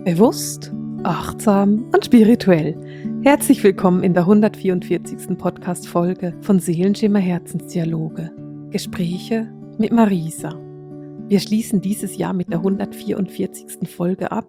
Bewusst, achtsam und spirituell. Herzlich willkommen in der 144. Podcast-Folge von Seelenschimmer Herzensdialoge. Gespräche mit Marisa. Wir schließen dieses Jahr mit der 144. Folge ab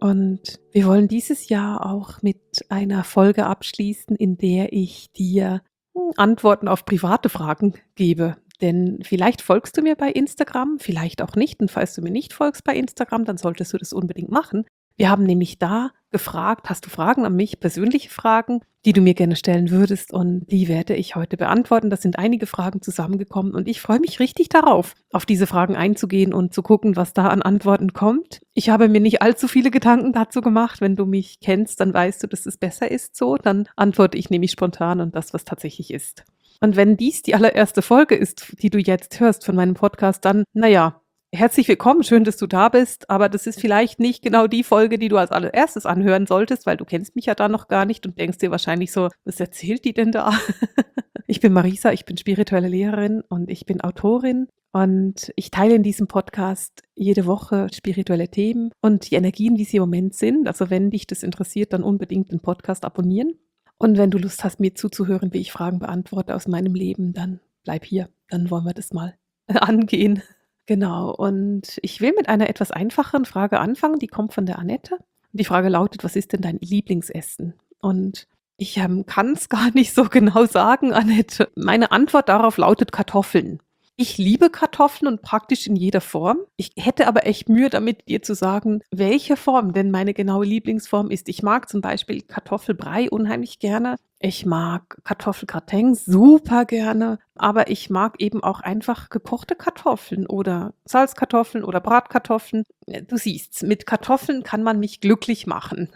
und wir wollen dieses Jahr auch mit einer Folge abschließen, in der ich dir Antworten auf private Fragen gebe. Denn vielleicht folgst du mir bei Instagram, vielleicht auch nicht. Und falls du mir nicht folgst bei Instagram, dann solltest du das unbedingt machen. Wir haben nämlich da gefragt, hast du Fragen an mich, persönliche Fragen, die du mir gerne stellen würdest, und die werde ich heute beantworten. Das sind einige Fragen zusammengekommen und ich freue mich richtig darauf, auf diese Fragen einzugehen und zu gucken, was da an Antworten kommt. Ich habe mir nicht allzu viele Gedanken dazu gemacht. Wenn du mich kennst, dann weißt du, dass es besser ist so. Dann antworte ich nämlich spontan und das, was tatsächlich ist. Und wenn dies die allererste Folge ist, die du jetzt hörst von meinem Podcast, dann, herzlich willkommen, schön, dass du da bist, aber das ist vielleicht nicht genau die Folge, die du als allererstes anhören solltest, weil du kennst mich ja da noch gar nicht und denkst dir wahrscheinlich so, was erzählt die denn da? Ich bin Marisa, ich bin spirituelle Lehrerin und ich bin Autorin und ich teile in diesem Podcast jede Woche spirituelle Themen und die Energien, wie sie im Moment sind. Also wenn dich das interessiert, dann unbedingt den Podcast abonnieren. Und wenn du Lust hast, mir zuzuhören, wie ich Fragen beantworte aus meinem Leben, dann bleib hier, dann wollen wir das mal angehen. Genau, und ich will mit einer etwas einfacheren Frage anfangen, die kommt von der Annette. Und die Frage lautet, was ist denn dein Lieblingsessen? Und ich kann es gar nicht so genau sagen, Annette. Meine Antwort darauf lautet Kartoffeln. Ich liebe Kartoffeln und praktisch in jeder Form. Ich hätte aber echt Mühe damit, dir zu sagen, welche Form denn meine genaue Lieblingsform ist. Ich mag zum Beispiel Kartoffelbrei unheimlich gerne. Ich mag Kartoffelgratin super gerne, aber ich mag eben auch einfach gekochte Kartoffeln oder Salzkartoffeln oder Bratkartoffeln. Du siehst, mit Kartoffeln kann man mich glücklich machen.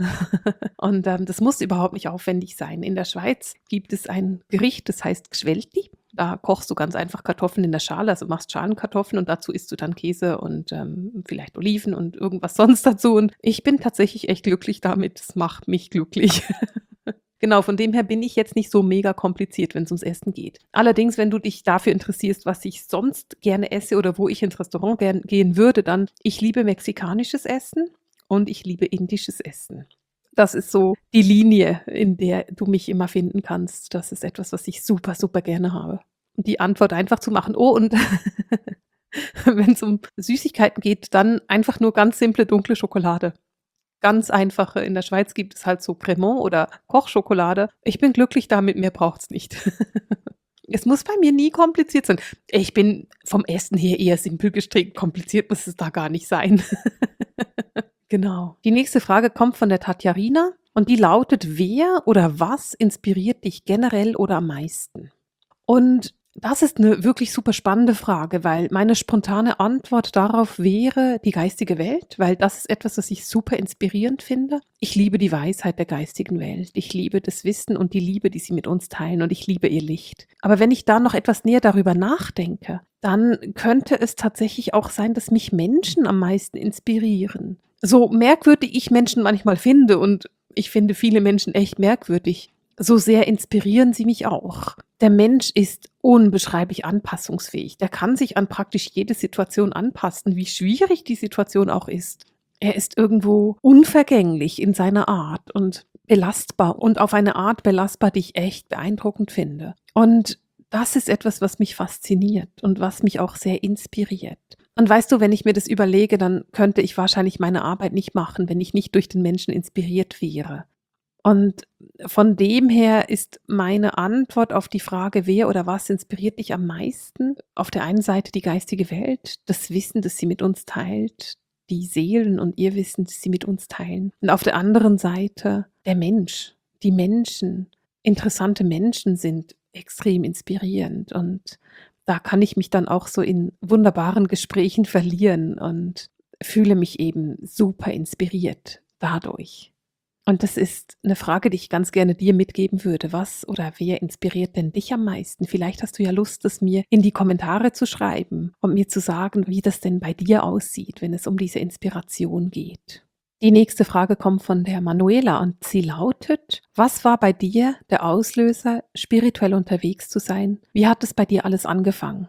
Und das muss überhaupt nicht aufwendig sein. In der Schweiz gibt es ein Gericht, das heißt Gschwelti. Da kochst du ganz einfach Kartoffeln in der Schale, also machst Schalenkartoffeln und dazu isst du dann Käse und vielleicht Oliven und irgendwas sonst dazu. Und ich bin tatsächlich echt glücklich damit. Es macht mich glücklich. Genau, von dem her bin ich jetzt nicht so mega kompliziert, wenn es ums Essen geht. Allerdings, wenn du dich dafür interessierst, was ich sonst gerne esse oder wo ich ins Restaurant gehen würde, dann, ich liebe mexikanisches Essen und ich liebe indisches Essen. Das ist so die Linie, in der du mich immer finden kannst. Das ist etwas, was ich super, super gerne habe. Und die Antwort einfach zu machen, oh, und wenn es um Süßigkeiten geht, dann einfach nur ganz simple dunkle Schokolade. Ganz einfache. In der Schweiz gibt es halt so Cremant oder Kochschokolade. Ich bin glücklich damit, mehr braucht es nicht. Es muss bei mir nie kompliziert sein. Ich bin vom Essen her eher simpel gestrickt. Kompliziert muss es da gar nicht sein. Genau. Die nächste Frage kommt von der Tatjarina und die lautet, wer oder was inspiriert dich generell oder am meisten? Und das ist eine wirklich super spannende Frage, weil meine spontane Antwort darauf wäre die geistige Welt, weil das ist etwas, was ich super inspirierend finde. Ich liebe die Weisheit der geistigen Welt. Ich liebe das Wissen und die Liebe, die sie mit uns teilen, und ich liebe ihr Licht. Aber wenn ich da noch etwas näher darüber nachdenke, dann könnte es tatsächlich auch sein, dass mich Menschen am meisten inspirieren. So merkwürdig ich Menschen manchmal finde, und ich finde viele Menschen echt merkwürdig, so sehr inspirieren sie mich auch. Der Mensch ist unbeschreiblich anpassungsfähig. Der kann sich an praktisch jede Situation anpassen, wie schwierig die Situation auch ist. Er ist irgendwo unvergänglich in seiner Art und belastbar und auf eine Art belastbar, die ich echt beeindruckend finde. Und das ist etwas, was mich fasziniert und was mich auch sehr inspiriert. Und weißt du, wenn ich mir das überlege, dann könnte ich wahrscheinlich meine Arbeit nicht machen, wenn ich nicht durch den Menschen inspiriert wäre. Und von dem her ist meine Antwort auf die Frage, wer oder was inspiriert dich am meisten? Auf der einen Seite die geistige Welt, das Wissen, das sie mit uns teilt, die Seelen und ihr Wissen, das sie mit uns teilen. Und auf der anderen Seite der Mensch, die Menschen. Interessante Menschen sind extrem inspirierend und da kann ich mich dann auch so in wunderbaren Gesprächen verlieren und fühle mich eben super inspiriert dadurch. Und das ist eine Frage, die ich ganz gerne dir mitgeben würde. Was oder wer inspiriert denn dich am meisten? Vielleicht hast du ja Lust, das mir in die Kommentare zu schreiben und mir zu sagen, wie das denn bei dir aussieht, wenn es um diese Inspiration geht. Die nächste Frage kommt von der Manuela und sie lautet: Was war bei dir der Auslöser, spirituell unterwegs zu sein? Wie hat es bei dir alles angefangen?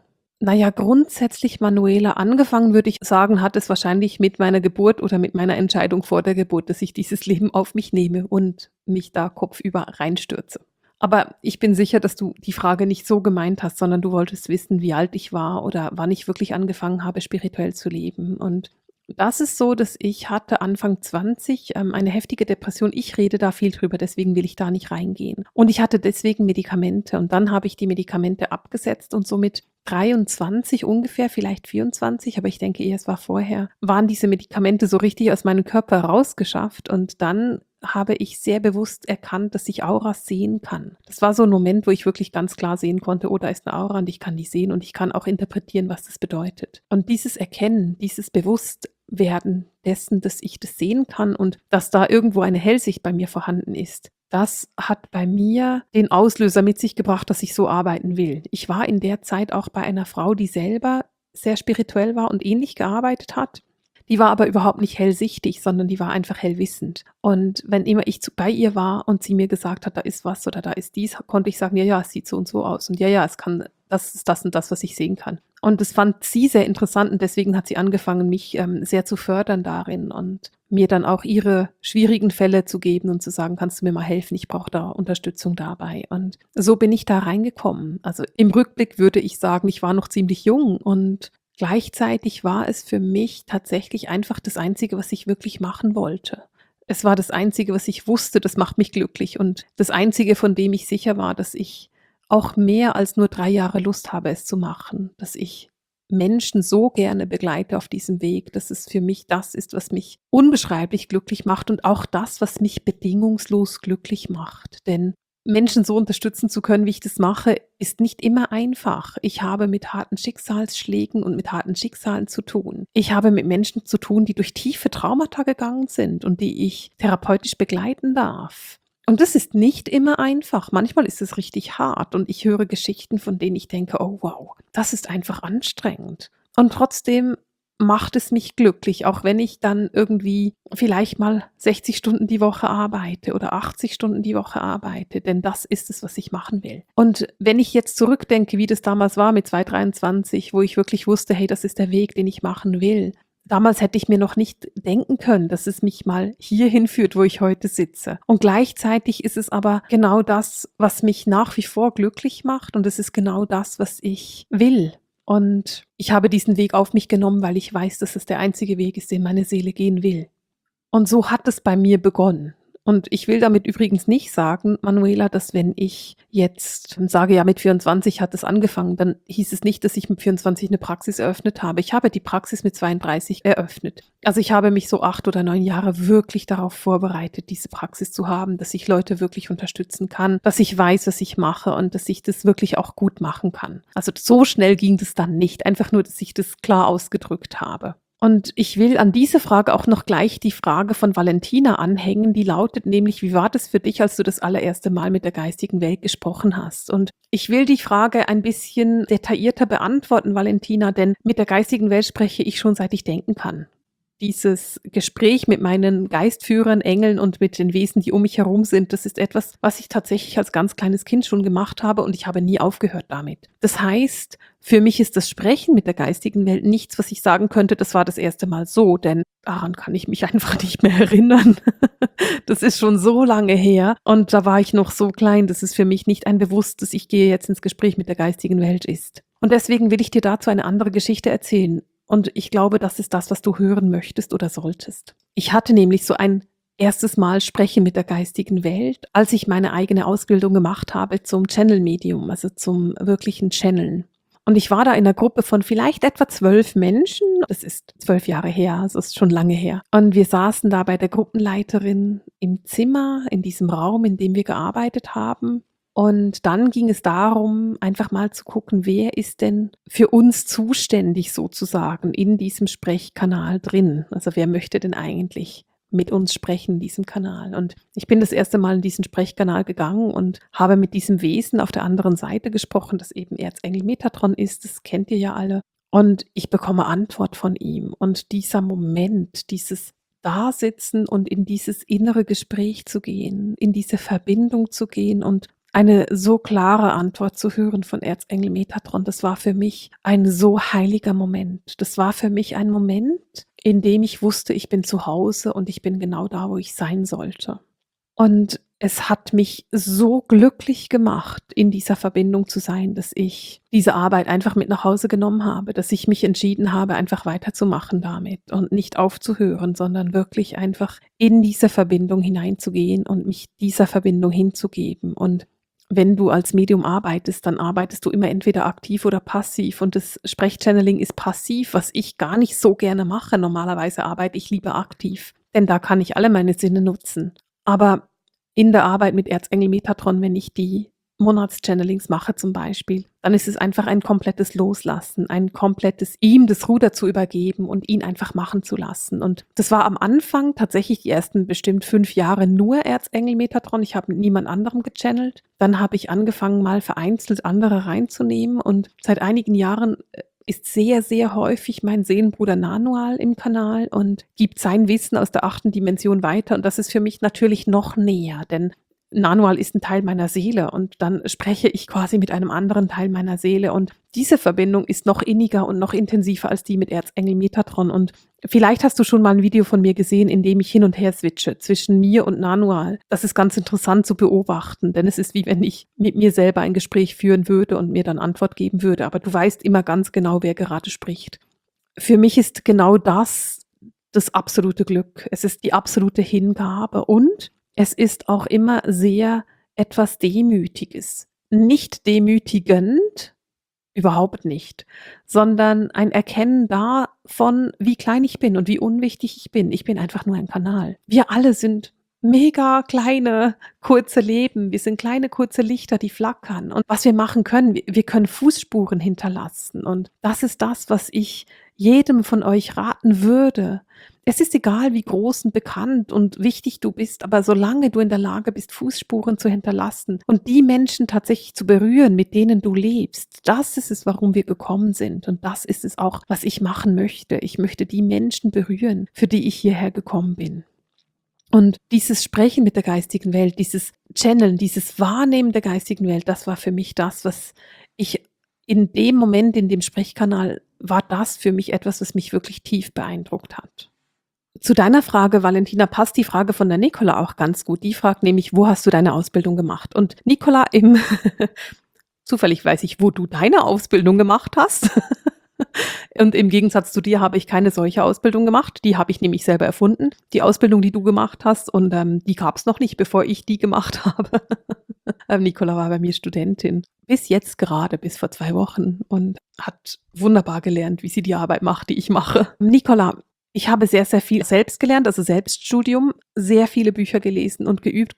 Naja, grundsätzlich, Manuela, angefangen würde ich sagen, hat es wahrscheinlich mit meiner Geburt oder mit meiner Entscheidung vor der Geburt, dass ich dieses Leben auf mich nehme und mich da kopfüber reinstürze. Aber ich bin sicher, dass du die Frage nicht so gemeint hast, sondern du wolltest wissen, wie alt ich war oder wann ich wirklich angefangen habe, spirituell zu leben. Und das ist so, dass ich hatte Anfang 20 eine heftige Depression. Ich rede da viel drüber, deswegen will ich da nicht reingehen. Und ich hatte deswegen Medikamente und dann habe ich die Medikamente abgesetzt und so mit 23 ungefähr, vielleicht 24, aber ich denke eher, es war vorher, waren diese Medikamente so richtig aus meinem Körper rausgeschafft und dann habe ich sehr bewusst erkannt, dass ich Auras sehen kann. Das war so ein Moment, wo ich wirklich ganz klar sehen konnte, oh, da ist eine Aura und ich kann die sehen und ich kann auch interpretieren, was das bedeutet. Und dieses Erkennen, dieses Bewusstwerden dessen, dass ich das sehen kann und dass da irgendwo eine Hellsicht bei mir vorhanden ist, das hat bei mir den Auslöser mit sich gebracht, dass ich so arbeiten will. Ich war in der Zeit auch bei einer Frau, die selber sehr spirituell war und ähnlich gearbeitet hat. Die war aber überhaupt nicht hellsichtig, sondern die war einfach hellwissend. Und wenn immer ich bei ihr war und sie mir gesagt hat, da ist was oder da ist dies, konnte ich sagen, ja, ja, es sieht so und so aus. Und ja, ja, es kann, das ist das und das, was ich sehen kann. Und das fand sie sehr interessant und deswegen hat sie angefangen, mich sehr zu fördern darin und mir dann auch ihre schwierigen Fälle zu geben und zu sagen, kannst du mir mal helfen, ich brauche da Unterstützung dabei. Und so bin ich da reingekommen. Also im Rückblick würde ich sagen, ich war noch ziemlich jung und gleichzeitig war es für mich tatsächlich einfach das Einzige, was ich wirklich machen wollte. Es war das Einzige, was ich wusste, das macht mich glücklich und das Einzige, von dem ich sicher war, dass ich auch mehr als nur 3 Jahre Lust habe, es zu machen, dass ich Menschen so gerne begleite auf diesem Weg, dass es für mich das ist, was mich unbeschreiblich glücklich macht und auch das, was mich bedingungslos glücklich macht. Denn Menschen so unterstützen zu können, wie ich das mache, ist nicht immer einfach. Ich habe mit harten Schicksalsschlägen und mit harten Schicksalen zu tun. Ich habe mit Menschen zu tun, die durch tiefe Traumata gegangen sind und die ich therapeutisch begleiten darf. Und das ist nicht immer einfach. Manchmal ist es richtig hart und ich höre Geschichten, von denen ich denke, oh wow, das ist einfach anstrengend. Und trotzdem macht es mich glücklich, auch wenn ich dann irgendwie vielleicht mal 60 Stunden die Woche arbeite oder 80 Stunden die Woche arbeite, denn das ist es, was ich machen will. Und wenn ich jetzt zurückdenke, wie das damals war mit 2, 23, wo ich wirklich wusste, hey, das ist der Weg, den ich machen will. Damals hätte ich mir noch nicht denken können, dass es mich mal hierhin führt, wo ich heute sitze. Und gleichzeitig ist es aber genau das, was mich nach wie vor glücklich macht und es ist genau das, was ich will. Und ich habe diesen Weg auf mich genommen, weil ich weiß, dass es der einzige Weg ist, den meine Seele gehen will. Und so hat es bei mir begonnen. Und ich will damit übrigens nicht sagen, Manuela, dass wenn ich jetzt sage, ja, mit 24 hat es angefangen, dann hieß es nicht, dass ich mit 24 eine Praxis eröffnet habe. Ich habe die Praxis mit 32 eröffnet. Also ich habe mich so 8 oder 9 Jahre wirklich darauf vorbereitet, diese Praxis zu haben, dass ich Leute wirklich unterstützen kann, dass ich weiß, was ich mache und dass ich das wirklich auch gut machen kann. Also so schnell ging das dann nicht, einfach nur, dass ich das klar ausgedrückt habe. Und ich will an diese Frage auch noch gleich die Frage von Valentina anhängen, die lautet nämlich, wie war das für dich, als du das allererste Mal mit der geistigen Welt gesprochen hast? Und ich will die Frage ein bisschen detaillierter beantworten, Valentina, denn mit der geistigen Welt spreche ich schon seit ich denken kann. Dieses Gespräch mit meinen Geistführern, Engeln und mit den Wesen, die um mich herum sind, das ist etwas, was ich tatsächlich als ganz kleines Kind schon gemacht habe und ich habe nie aufgehört damit. Das heißt, für mich ist das Sprechen mit der geistigen Welt nichts, was ich sagen könnte, das war das erste Mal so, denn daran kann ich mich einfach nicht mehr erinnern. Das ist schon so lange her und da war ich noch so klein, dass es für mich nicht ein bewusstes, ich gehe jetzt ins Gespräch mit der geistigen Welt ist. Und deswegen will ich dir dazu eine andere Geschichte erzählen. Und ich glaube, das ist das, was du hören möchtest oder solltest. Ich hatte nämlich so ein erstes Mal Sprechen mit der geistigen Welt, als ich meine eigene Ausbildung gemacht habe zum Channel-Medium, also zum wirklichen Channeln. Und ich war da in einer Gruppe von vielleicht etwa 12 Menschen. Das ist 12 Jahre her, also ist schon lange her. Und wir saßen da bei der Gruppenleiterin im Zimmer, in diesem Raum, in dem wir gearbeitet haben. Und dann ging es darum, einfach mal zu gucken, wer ist denn für uns zuständig sozusagen in diesem Sprechkanal drin? Also wer möchte denn eigentlich mit uns sprechen in diesem Kanal? Und ich bin das erste Mal in diesen Sprechkanal gegangen und habe mit diesem Wesen auf der anderen Seite gesprochen, das eben Erzengel Metatron ist, das kennt ihr ja alle. Und ich bekomme Antwort von ihm. Und dieser Moment, dieses Dasitzen und in dieses innere Gespräch zu gehen, in diese Verbindung zu gehen und eine so klare Antwort zu hören von Erzengel Metatron, das war für mich ein so heiliger Moment. Das war für mich ein Moment, in dem ich wusste, ich bin zu Hause und ich bin genau da, wo ich sein sollte. Und es hat mich so glücklich gemacht, in dieser Verbindung zu sein, dass ich diese Arbeit einfach mit nach Hause genommen habe, dass ich mich entschieden habe, einfach weiterzumachen damit und nicht aufzuhören, sondern wirklich einfach in diese Verbindung hineinzugehen und mich dieser Verbindung hinzugeben. Und wenn du als Medium arbeitest, dann arbeitest du immer entweder aktiv oder passiv. Und das Sprechchanneling ist passiv, was ich gar nicht so gerne mache. Normalerweise arbeite ich lieber aktiv, denn da kann ich alle meine Sinne nutzen. Aber in der Arbeit mit Erzengel Metatron, wenn ich die Monatschannelings mache zum Beispiel, dann ist es einfach ein komplettes Loslassen, ein komplettes ihm das Ruder zu übergeben und ihn einfach machen zu lassen. Und das war am Anfang tatsächlich die ersten bestimmt 5 Jahre nur Erzengel Metatron. Ich habe mit niemand anderem gechannelt. Dann habe ich angefangen, mal vereinzelt andere reinzunehmen und seit einigen Jahren ist sehr, sehr häufig mein Seelenbruder Nanual im Kanal und gibt sein Wissen aus der 8. Dimension weiter. Und das ist für mich natürlich noch näher, denn Nanual ist ein Teil meiner Seele und dann spreche ich quasi mit einem anderen Teil meiner Seele. Und diese Verbindung ist noch inniger und noch intensiver als die mit Erzengel Metatron. Und vielleicht hast du schon mal ein Video von mir gesehen, in dem ich hin und her switche zwischen mir und Nanual. Das ist ganz interessant zu beobachten, denn es ist wie wenn ich mit mir selber ein Gespräch führen würde und mir dann Antwort geben würde. Aber du weißt immer ganz genau, wer gerade spricht. Für mich ist genau das absolute Glück. Es ist die absolute Hingabe und es ist auch immer sehr etwas Demütiges. Nicht demütigend, überhaupt nicht, sondern ein Erkennen davon, wie klein ich bin und wie unwichtig ich bin. Ich bin einfach nur ein Kanal. Wir alle sind mega kleine, kurze Leben. Wir sind kleine, kurze Lichter, die flackern. Und was wir machen können, wir können Fußspuren hinterlassen. Und das ist das, was ich jedem von euch raten würde. Es ist egal, wie groß und bekannt und wichtig du bist, aber solange du in der Lage bist, Fußspuren zu hinterlassen und die Menschen tatsächlich zu berühren, mit denen du lebst, das ist es, warum wir gekommen sind. Und das ist es auch, was ich machen möchte. Ich möchte die Menschen berühren, für die ich hierher gekommen bin. Und dieses Sprechen mit der geistigen Welt, dieses Channeln, dieses Wahrnehmen der geistigen Welt, das war für mich das, was ich in dem Moment, in dem Sprechkanal, war das für mich etwas, was mich wirklich tief beeindruckt hat. Zu deiner Frage, Valentina, passt die Frage von der Nicola auch ganz gut. Die fragt nämlich, wo hast du deine Ausbildung gemacht? Und Nicola, zufällig weiß ich, wo du deine Ausbildung gemacht hast. Und im Gegensatz zu dir habe ich keine solche Ausbildung gemacht. Die habe ich nämlich selber erfunden. Die Ausbildung, die du gemacht hast, und die gab es noch nicht, bevor ich die gemacht habe. Nicola war bei mir Studentin. Bis jetzt gerade, bis vor 2 Wochen. Und hat wunderbar gelernt, wie sie die Arbeit macht, die ich mache. Nicola, ich habe sehr, sehr viel selbst gelernt, also Selbststudium, sehr viele Bücher gelesen und geübt,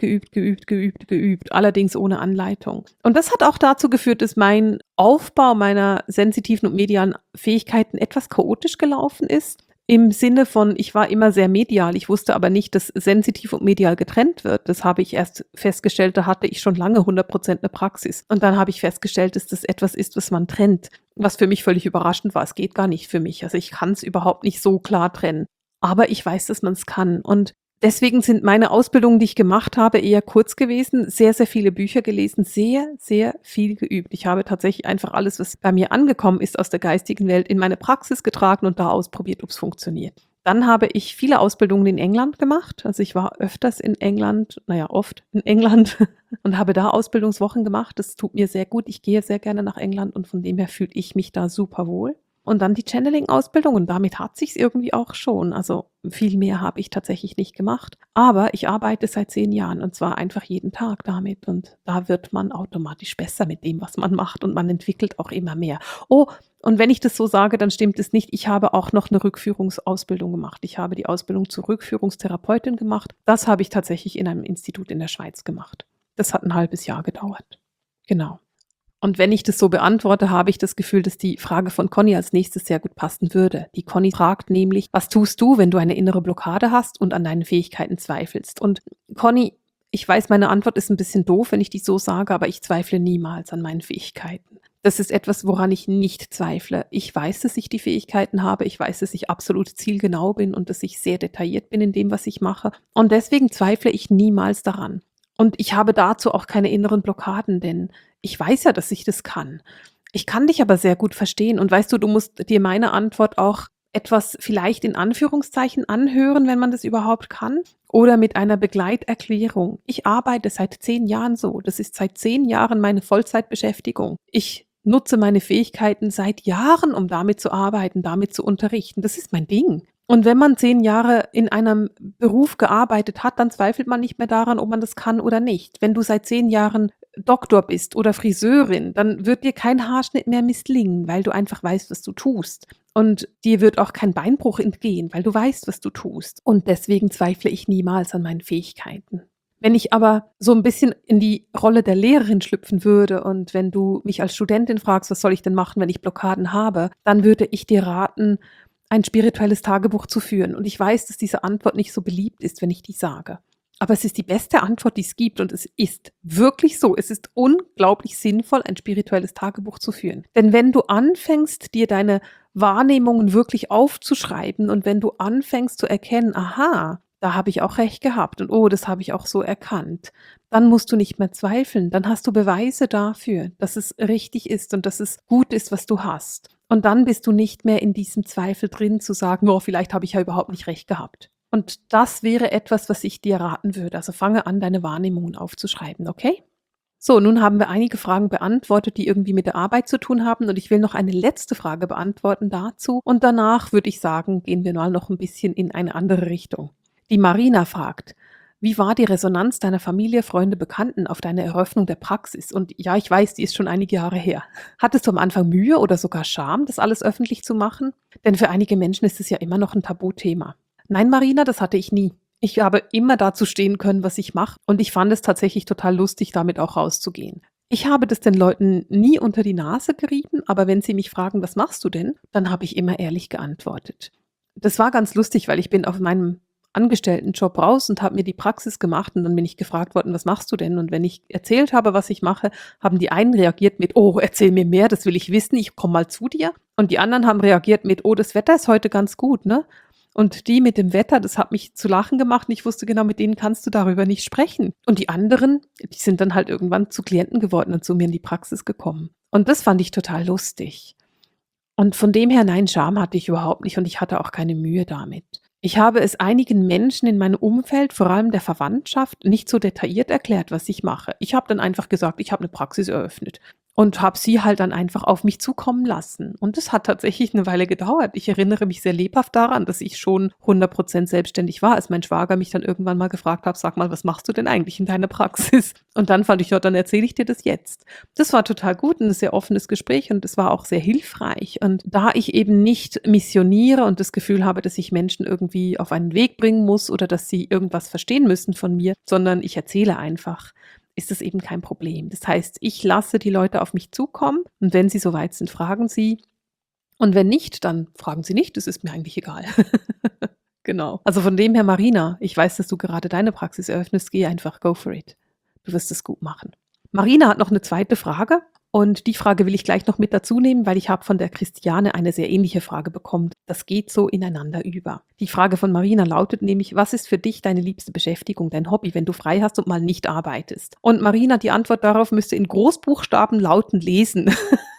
allerdings ohne Anleitung. Und das hat auch dazu geführt, dass mein Aufbau meiner sensitiven und medialen Fähigkeiten etwas chaotisch gelaufen ist. Im Sinne von, ich war immer sehr medial, ich wusste aber nicht, dass sensitiv und medial getrennt wird. Das habe ich erst festgestellt, da hatte ich schon lange 100% eine Praxis. Und dann habe ich festgestellt, dass das etwas ist, was man trennt. Was für mich völlig überraschend war, es geht gar nicht für mich. Also ich kann es überhaupt nicht so klar trennen. Aber ich weiß, dass man es kann. Und deswegen sind meine Ausbildungen, die ich gemacht habe, eher kurz gewesen. Sehr, sehr viele Bücher gelesen, sehr, sehr viel geübt. Ich habe tatsächlich einfach alles, was bei mir angekommen ist aus der geistigen Welt, in meine Praxis getragen und da ausprobiert, ob es funktioniert. Dann habe ich viele Ausbildungen in England gemacht. Also ich war öfters in England, oft in England und habe da Ausbildungswochen gemacht. Das tut mir sehr gut. Ich gehe sehr gerne nach England und von dem her fühle ich mich da super wohl. Und dann die Channeling-Ausbildung und damit hat sich's irgendwie auch schon. Also viel mehr habe ich tatsächlich nicht gemacht. Aber ich arbeite seit 10 Jahren und zwar einfach jeden Tag damit. Und da wird man automatisch besser mit dem, was man macht und man entwickelt auch immer mehr. Oh, und wenn ich das so sage, dann stimmt es nicht. Ich habe auch noch eine Rückführungsausbildung gemacht. Ich habe die Ausbildung zur Rückführungstherapeutin gemacht. Das habe ich tatsächlich in einem Institut in der Schweiz gemacht. Das hat ein halbes Jahr gedauert. Genau. Und wenn ich das so beantworte, habe ich das Gefühl, dass die Frage von Conny als nächstes sehr gut passen würde. Die Conny fragt nämlich, was tust du, wenn du eine innere Blockade hast und an deinen Fähigkeiten zweifelst? Und Conny, ich weiß, meine Antwort ist ein bisschen doof, wenn ich die so sage, aber ich zweifle niemals an meinen Fähigkeiten. Das ist etwas, woran ich nicht zweifle. Ich weiß, dass ich die Fähigkeiten habe. Ich weiß, dass ich absolut zielgenau bin und dass ich sehr detailliert bin in dem, was ich mache. Und deswegen zweifle ich niemals daran. Und ich habe dazu auch keine inneren Blockaden, denn ich weiß ja, dass ich das kann. Ich kann dich aber sehr gut verstehen und weißt du, du musst dir meine Antwort auch etwas vielleicht in Anführungszeichen anhören, wenn man das überhaupt kann, oder mit einer Begleiterklärung. Ich arbeite seit 10 Jahren so. Das ist seit 10 Jahren meine Vollzeitbeschäftigung. Ich nutze meine Fähigkeiten seit Jahren, um damit zu arbeiten, damit zu unterrichten. Das ist mein Ding. Und wenn man 10 Jahre in einem Beruf gearbeitet hat, dann zweifelt man nicht mehr daran, ob man das kann oder nicht. Wenn du seit 10 Jahren Doktor bist oder Friseurin, dann wird dir kein Haarschnitt mehr misslingen, weil du einfach weißt, was du tust. Und dir wird auch kein Beinbruch entgehen, weil du weißt, was du tust. Und deswegen zweifle ich niemals an meinen Fähigkeiten. Wenn ich aber so ein bisschen in die Rolle der Lehrerin schlüpfen würde und wenn du mich als Studentin fragst, was soll ich denn machen, wenn ich Blockaden habe, dann würde ich dir raten, ein spirituelles Tagebuch zu führen. Und ich weiß, dass diese Antwort nicht so beliebt ist, wenn ich die sage. Aber es ist die beste Antwort, die es gibt. Und es ist wirklich so. Es ist unglaublich sinnvoll, ein spirituelles Tagebuch zu führen. Denn wenn du anfängst, dir deine Wahrnehmungen wirklich aufzuschreiben und wenn du anfängst zu erkennen, aha, da habe ich auch recht gehabt und oh, das habe ich auch so erkannt, dann musst du nicht mehr zweifeln. Dann hast du Beweise dafür, dass es richtig ist und dass es gut ist, was du hast. Und dann bist du nicht mehr in diesem Zweifel drin zu sagen, oh, vielleicht habe ich ja überhaupt nicht recht gehabt. Und das wäre etwas, was ich dir raten würde. Also fange an, deine Wahrnehmungen aufzuschreiben, okay? So, nun haben wir einige Fragen beantwortet, die irgendwie mit der Arbeit zu tun haben. Und ich will noch eine letzte Frage beantworten dazu. Und danach würde ich sagen, gehen wir mal noch ein bisschen in eine andere Richtung. Die Marina fragt, wie war die Resonanz deiner Familie, Freunde, Bekannten auf deine Eröffnung der Praxis? Und ja, ich weiß, die ist schon einige Jahre her. Hattest du am Anfang Mühe oder sogar Scham, das alles öffentlich zu machen? Denn für einige Menschen ist es ja immer noch ein Tabuthema. Nein, Marina, das hatte ich nie. Ich habe immer dazu stehen können, was ich mache. Und ich fand es tatsächlich total lustig, damit auch rauszugehen. Ich habe das den Leuten nie unter die Nase gerieben, aber wenn sie mich fragen, was machst du denn, dann habe ich immer ehrlich geantwortet. Das war ganz lustig, weil ich bin auf meinem Angestelltenjob raus und habe mir die Praxis gemacht und dann bin ich gefragt worden, was machst du denn? Und wenn ich erzählt habe, was ich mache, haben die einen reagiert mit, oh, erzähl mir mehr, das will ich wissen, ich komme mal zu dir. Und die anderen haben reagiert mit, oh, das Wetter ist heute ganz gut, ne? Und die mit dem Wetter, das hat mich zu lachen gemacht und ich wusste genau, mit denen kannst du darüber nicht sprechen. Und die anderen, die sind dann halt irgendwann zu Klienten geworden und zu mir in die Praxis gekommen. Und das fand ich total lustig. Und von dem her, nein, Scham hatte ich überhaupt nicht und ich hatte auch keine Mühe damit. Ich habe es einigen Menschen in meinem Umfeld, vor allem der Verwandtschaft, nicht so detailliert erklärt, was ich mache. Ich habe dann einfach gesagt, ich habe eine Praxis eröffnet und habe sie halt dann einfach auf mich zukommen lassen. Und das hat tatsächlich eine Weile gedauert. Ich erinnere mich sehr lebhaft daran, dass ich schon 100% selbstständig war, als mein Schwager mich dann irgendwann mal gefragt hat, sag mal, was machst du denn eigentlich in deiner Praxis? Und dann fand ich, ja, dann erzähle ich dir das jetzt. Das war total gut und ein sehr offenes Gespräch und es war auch sehr hilfreich. Und da ich eben nicht missioniere und das Gefühl habe, dass ich Menschen irgendwie auf einen Weg bringen muss oder dass sie irgendwas verstehen müssen von mir, sondern ich erzähle einfach, ist das eben kein Problem. Das heißt, ich lasse die Leute auf mich zukommen und wenn sie soweit sind, fragen sie. Und wenn nicht, dann fragen sie nicht, das ist mir eigentlich egal. Genau. Also von dem her, Marina, ich weiß, dass du gerade deine Praxis eröffnest, geh einfach, go for it. Du wirst es gut machen. Marina hat noch eine zweite Frage und die Frage will ich gleich noch mit dazu nehmen, weil ich habe von der Christiane eine sehr ähnliche Frage bekommen. Das geht so ineinander über. Die Frage von Marina lautet nämlich, was ist für dich deine liebste Beschäftigung, dein Hobby, wenn du frei hast und mal nicht arbeitest? Und Marina, die Antwort darauf müsste in Großbuchstaben lauten lesen.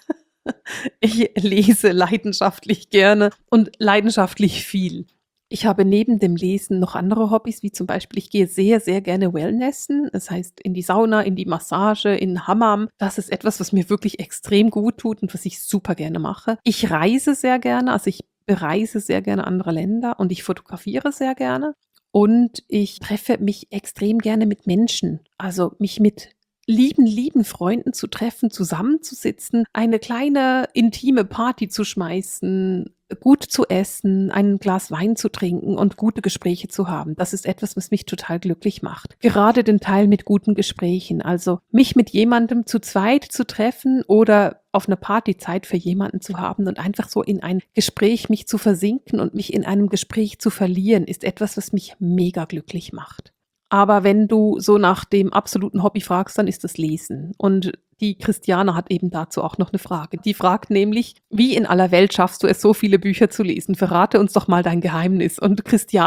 Ich lese leidenschaftlich gerne und leidenschaftlich viel. Ich habe neben dem Lesen noch andere Hobbys, wie zum Beispiel, ich gehe sehr, sehr gerne Wellnessen. Das heißt, in die Sauna, in die Massage, in Hammam. Das ist etwas, was mir wirklich extrem gut tut und was ich super gerne mache. Ich reise sehr gerne, also ich bereise sehr gerne andere Länder und ich fotografiere sehr gerne. Und ich treffe mich extrem gerne mit Menschen, also mich mit lieben Freunden zu treffen, zusammenzusitzen, eine kleine intime Party zu schmeißen, gut zu essen, ein Glas Wein zu trinken und gute Gespräche zu haben. Das ist etwas, was mich total glücklich macht. Gerade den Teil mit guten Gesprächen, also mich mit jemandem zu zweit zu treffen oder auf einer Party Zeit für jemanden zu haben und einfach so in ein Gespräch mich zu versinken und mich in einem Gespräch zu verlieren, ist etwas, was mich mega glücklich macht. Aber wenn du so nach dem absoluten Hobby fragst, dann ist das Lesen. Und die Christiane hat eben dazu auch noch eine Frage. Die fragt nämlich, wie in aller Welt schaffst du es, so viele Bücher zu lesen? Verrate uns doch mal dein Geheimnis. Und Christiane,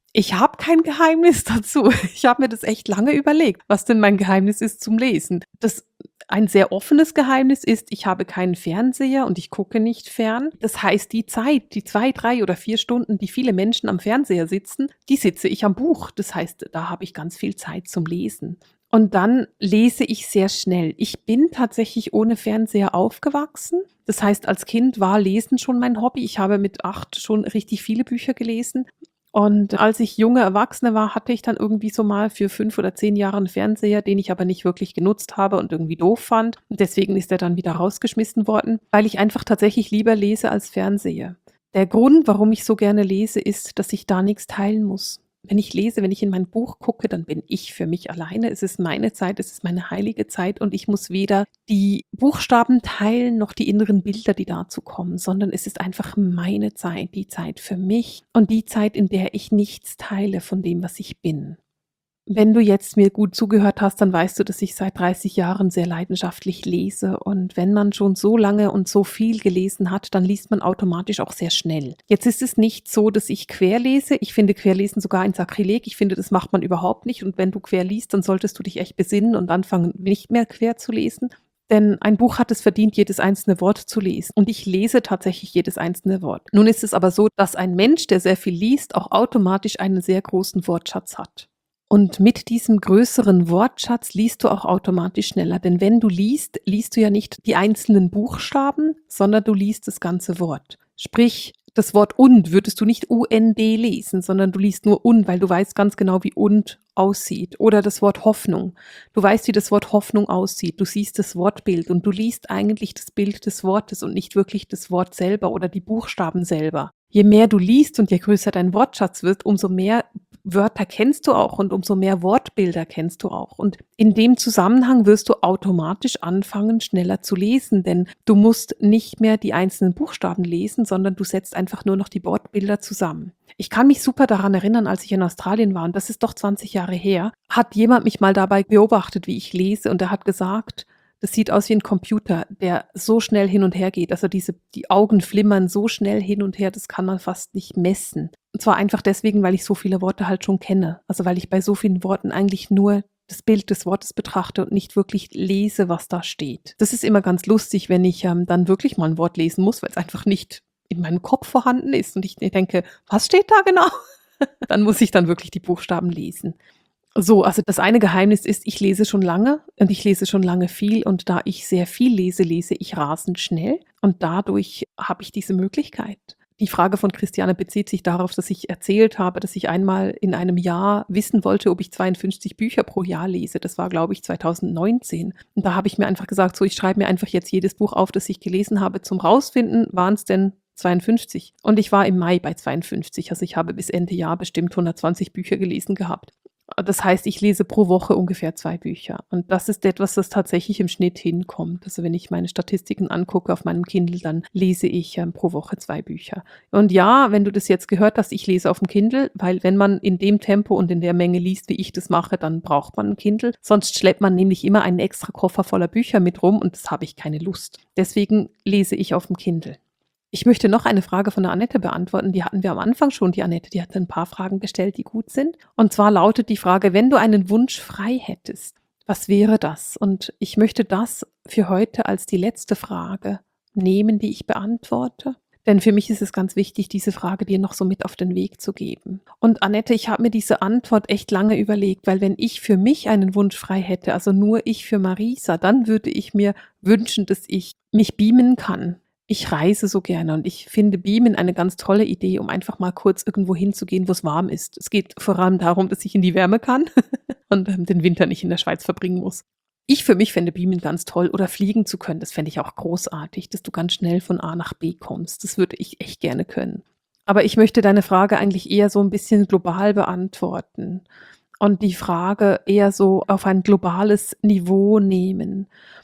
Ich habe kein Geheimnis dazu. Ich habe mir das echt lange überlegt, was denn mein Geheimnis ist zum Lesen. Das ein sehr offenes Geheimnis ist, ich habe keinen Fernseher und ich gucke nicht fern. Das heißt, die Zeit, die 2, 3 oder 4 Stunden, die viele Menschen am Fernseher sitzen, die sitze ich am Buch. Das heißt, da habe ich ganz viel Zeit zum Lesen. Und dann lese ich sehr schnell. Ich bin tatsächlich ohne Fernseher aufgewachsen. Das heißt, als Kind war Lesen schon mein Hobby. Ich habe mit 8 schon richtig viele Bücher gelesen. Und als ich junge Erwachsene war, hatte ich dann irgendwie so mal für 5 oder 10 Jahre 'n Fernseher, den ich aber nicht wirklich genutzt habe und irgendwie doof fand. Und deswegen ist der dann wieder rausgeschmissen worden, weil ich einfach tatsächlich lieber lese als fernsehe. Der Grund, warum ich so gerne lese, ist, dass ich da nichts teilen muss. Wenn ich lese, wenn ich in mein Buch gucke, dann bin ich für mich alleine. Es ist meine Zeit, es ist meine heilige Zeit und ich muss weder die Buchstaben teilen noch die inneren Bilder, die dazu kommen, sondern es ist einfach meine Zeit, die Zeit für mich und die Zeit, in der ich nichts teile von dem, was ich bin. Wenn du jetzt mir gut zugehört hast, dann weißt du, dass ich seit 30 Jahren sehr leidenschaftlich lese. Und wenn man schon so lange und so viel gelesen hat, dann liest man automatisch auch sehr schnell. Jetzt ist es nicht so, dass ich querlese. Ich finde Querlesen sogar ein Sakrileg. Ich finde, das macht man überhaupt nicht. Und wenn du quer liest, dann solltest du dich echt besinnen und anfangen, nicht mehr quer zu lesen. Denn ein Buch hat es verdient, jedes einzelne Wort zu lesen. Und ich lese tatsächlich jedes einzelne Wort. Nun ist es aber so, dass ein Mensch, der sehr viel liest, auch automatisch einen sehr großen Wortschatz hat. Und mit diesem größeren Wortschatz liest du auch automatisch schneller. Denn wenn du liest, liest du ja nicht die einzelnen Buchstaben, sondern du liest das ganze Wort. Sprich, das Wort und würdest du nicht UND lesen, sondern du liest nur und, weil du weißt ganz genau, wie und aussieht. Oder das Wort Hoffnung. Du weißt, wie das Wort Hoffnung aussieht. Du siehst das Wortbild und du liest eigentlich das Bild des Wortes und nicht wirklich das Wort selber oder die Buchstaben selber. Je mehr du liest und je größer dein Wortschatz wird, umso mehr Wörter kennst du auch und umso mehr Wortbilder kennst du auch. Und in dem Zusammenhang wirst du automatisch anfangen, schneller zu lesen, denn du musst nicht mehr die einzelnen Buchstaben lesen, sondern du setzt einfach nur noch die Wortbilder zusammen. Ich kann mich super daran erinnern, als ich in Australien war, und das ist doch 20 Jahre her, hat jemand mich mal dabei beobachtet, wie ich lese, und er hat gesagt, das sieht aus wie ein Computer, der so schnell hin und her geht. Also die Augen flimmern so schnell hin und her, das kann man fast nicht messen. Und zwar einfach deswegen, weil ich so viele Worte halt schon kenne. Also weil ich bei so vielen Worten eigentlich nur das Bild des Wortes betrachte und nicht wirklich lese, was da steht. Das ist immer ganz lustig, wenn ich dann wirklich mal ein Wort lesen muss, weil es einfach nicht in meinem Kopf vorhanden ist und ich denke, was steht da genau? Dann muss ich dann wirklich die Buchstaben lesen. So, also das eine Geheimnis ist, ich lese schon lange und ich lese schon lange viel und da ich sehr viel lese, lese ich rasend schnell und dadurch habe ich diese Möglichkeit. Die Frage von Christiane bezieht sich darauf, dass ich erzählt habe, dass ich einmal in einem Jahr wissen wollte, ob ich 52 Bücher pro Jahr lese. Das war, glaube ich, 2019. Und da habe ich mir einfach gesagt, so, ich schreibe mir einfach jetzt jedes Buch auf, das ich gelesen habe. Zum Rausfinden waren es denn 52. Und ich war im Mai bei 52. Also ich habe bis Ende Jahr bestimmt 120 Bücher gelesen gehabt. Das heißt, ich lese pro Woche ungefähr 2 Bücher. Und das ist etwas, das tatsächlich im Schnitt hinkommt. Also wenn ich meine Statistiken angucke auf meinem Kindle, dann lese ich pro Woche 2 Bücher. Und ja, wenn du das jetzt gehört hast, ich lese auf dem Kindle, weil wenn man in dem Tempo und in der Menge liest, wie ich das mache, dann braucht man ein Kindle. Sonst schleppt man nämlich immer einen extra Koffer voller Bücher mit rum und das habe ich keine Lust. Deswegen lese ich auf dem Kindle. Ich möchte noch eine Frage von der Annette beantworten. Die hatten wir am Anfang schon. Die Annette, die hat ein paar Fragen gestellt, die gut sind. Und zwar lautet die Frage, wenn du einen Wunsch frei hättest, was wäre das? Und ich möchte das für heute als die letzte Frage nehmen, die ich beantworte. Denn für mich ist es ganz wichtig, diese Frage dir noch so mit auf den Weg zu geben. Und Annette, ich habe mir diese Antwort echt lange überlegt, weil wenn ich für mich einen Wunsch frei hätte, also nur ich für Marisa, dann würde ich mir wünschen, dass ich mich beamen kann. Ich reise so gerne und ich finde Beamen eine ganz tolle Idee, um einfach mal kurz irgendwo hinzugehen, wo es warm ist. Es geht vor allem darum, dass ich in die Wärme kann und den Winter nicht in der Schweiz verbringen muss. Ich für mich fände Beamen ganz toll oder fliegen zu können. Das fände ich auch großartig, dass du ganz schnell von A nach B kommst. Das würde ich echt gerne können. Aber ich möchte deine Frage eigentlich eher so ein bisschen global beantworten und die Frage eher so auf ein globales Niveau nehmen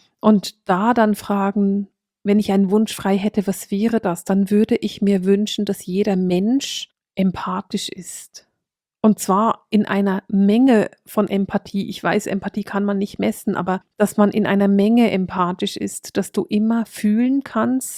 und da dann fragen, wenn ich einen Wunsch frei hätte, was wäre das? Dann würde ich mir wünschen, dass jeder Mensch empathisch ist. Und zwar in einer Menge von Empathie. Ich weiß, Empathie kann man nicht messen, aber dass man in einer Menge empathisch ist, dass du immer fühlen kannst,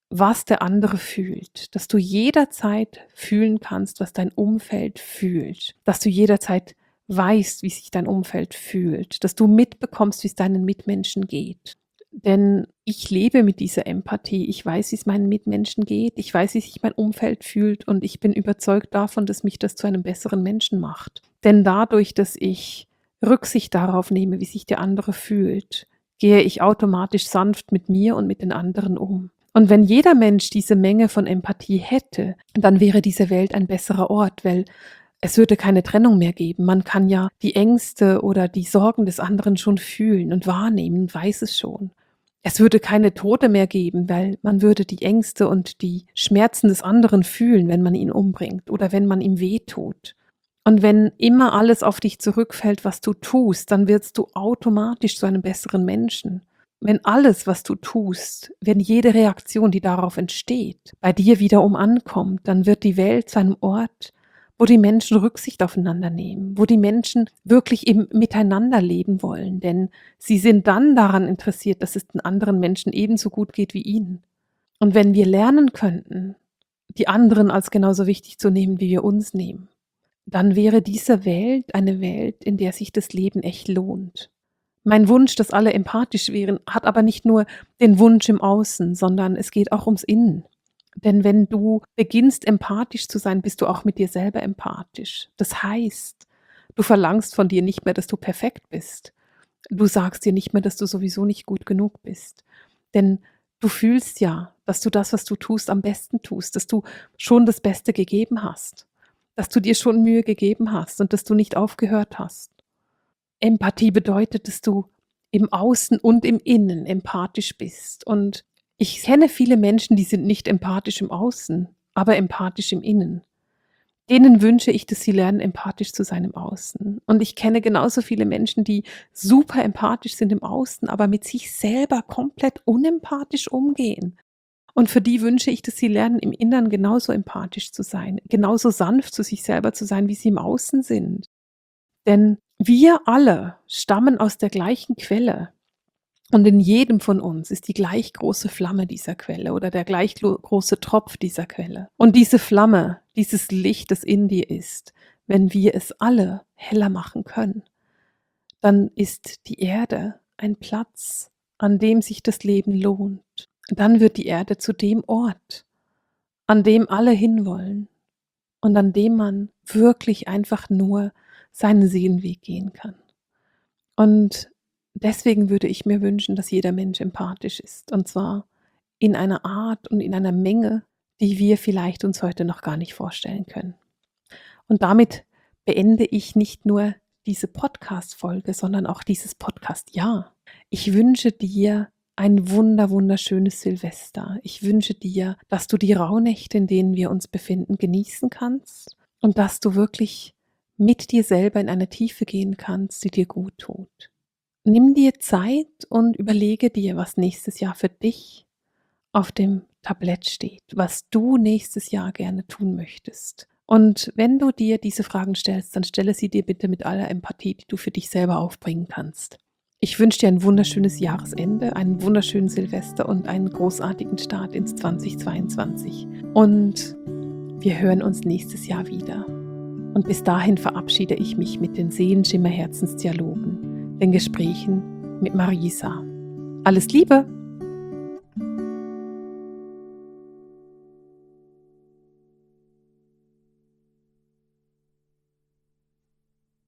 was der andere fühlt, dass du jederzeit fühlen kannst, was dein Umfeld fühlt, dass du jederzeit weißt, wie sich dein Umfeld fühlt, dass du mitbekommst, wie es deinen Mitmenschen geht. Denn ich lebe mit dieser Empathie. Ich weiß, wie es meinen Mitmenschen geht. Ich weiß, wie sich mein Umfeld fühlt. Und ich bin überzeugt davon, dass mich das zu einem besseren Menschen macht. Denn dadurch, dass ich Rücksicht darauf nehme, wie sich der andere fühlt, gehe ich automatisch sanft mit mir und mit den anderen um. Und wenn jeder Mensch diese Menge von Empathie hätte, dann wäre diese Welt ein besserer Ort, weil es würde keine Trennung mehr geben. Man kann ja die Ängste oder die Sorgen des anderen schon fühlen und wahrnehmen und weiß es schon. Es würde keine Tote mehr geben, weil man würde die Ängste und die Schmerzen des anderen fühlen, wenn man ihn umbringt oder wenn man ihm wehtut. Und wenn immer alles auf dich zurückfällt, was du tust, dann wirst du automatisch zu einem besseren Menschen. Wenn alles, was du tust, wenn jede Reaktion, die darauf entsteht, bei dir wiederum ankommt, dann wird die Welt zu einem Ort, wo die Menschen Rücksicht aufeinander nehmen, wo die Menschen wirklich im Miteinander leben wollen, denn sie sind dann daran interessiert, dass es den anderen Menschen ebenso gut geht wie ihnen. Und wenn wir lernen könnten, die anderen als genauso wichtig zu nehmen, wie wir uns nehmen, dann wäre diese Welt eine Welt, in der sich das Leben echt lohnt. Mein Wunsch, dass alle empathisch wären, hat aber nicht nur den Wunsch im Außen, sondern es geht auch ums Innen. Denn wenn du beginnst, empathisch zu sein, bist du auch mit dir selber empathisch. Das heißt, du verlangst von dir nicht mehr, dass du perfekt bist. Du sagst dir nicht mehr, dass du sowieso nicht gut genug bist. Denn du fühlst ja, dass du das, was du tust, am besten tust, dass du schon das Beste gegeben hast, dass du dir schon Mühe gegeben hast und dass du nicht aufgehört hast. Empathie bedeutet, dass du im Außen und im Innen empathisch bist. Und ich kenne viele Menschen, die sind nicht empathisch im Außen, aber empathisch im Innen. Denen wünsche ich, dass sie lernen, empathisch zu sein im Außen. Und ich kenne genauso viele Menschen, die super empathisch sind im Außen, aber mit sich selber komplett unempathisch umgehen. Und für die wünsche ich, dass sie lernen, im Inneren genauso empathisch zu sein, genauso sanft zu sich selber zu sein, wie sie im Außen sind. Denn wir alle stammen aus der gleichen Quelle. Und in jedem von uns ist die gleich große Flamme dieser Quelle oder der gleich große Tropf dieser Quelle. Und diese Flamme, dieses Licht, das in dir ist, wenn wir es alle heller machen können, dann ist die Erde ein Platz, an dem sich das Leben lohnt. Dann wird die Erde zu dem Ort, an dem alle hinwollen und an dem man wirklich einfach nur seinen Seelenweg gehen kann. Und deswegen würde ich mir wünschen, dass jeder Mensch empathisch ist. Und zwar in einer Art und in einer Menge, die wir vielleicht uns heute noch gar nicht vorstellen können. Und damit beende ich nicht nur diese Podcast-Folge, sondern auch dieses Podcast-Jahr. Ich wünsche dir ein wunderschönes Silvester. Ich wünsche dir, dass du die Rauhnächte, in denen wir uns befinden, genießen kannst und dass du wirklich mit dir selber in eine Tiefe gehen kannst, die dir gut tut. Nimm dir Zeit und überlege dir, was nächstes Jahr für dich auf dem Tablett steht, was du nächstes Jahr gerne tun möchtest. Und wenn du dir diese Fragen stellst, dann stelle sie dir bitte mit aller Empathie, die du für dich selber aufbringen kannst. Ich wünsche dir ein wunderschönes Jahresende, einen wunderschönen Silvester und einen großartigen Start ins 2022. Und wir hören uns nächstes Jahr wieder. Und bis dahin verabschiede ich mich mit den Seelenschimmer Herzensdialogen, den Gesprächen mit Marisa. Alles Liebe!